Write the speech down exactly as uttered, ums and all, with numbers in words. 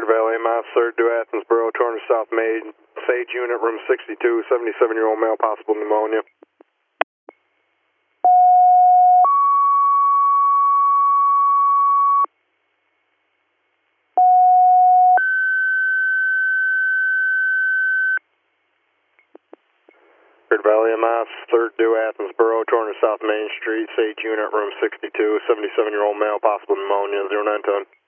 Clear to Valley, Mass, third to Athensboro, Torrance South Main, Sage Unit, room sixty-two, seventy-seven-year-old male, possible pneumonia. Clear to Valley, Mass, third to Athensboro, Torrance South Main Street, Sage Unit, room sixty-two, seventy-seven-year-old male, possible pneumonia, zero nine ten.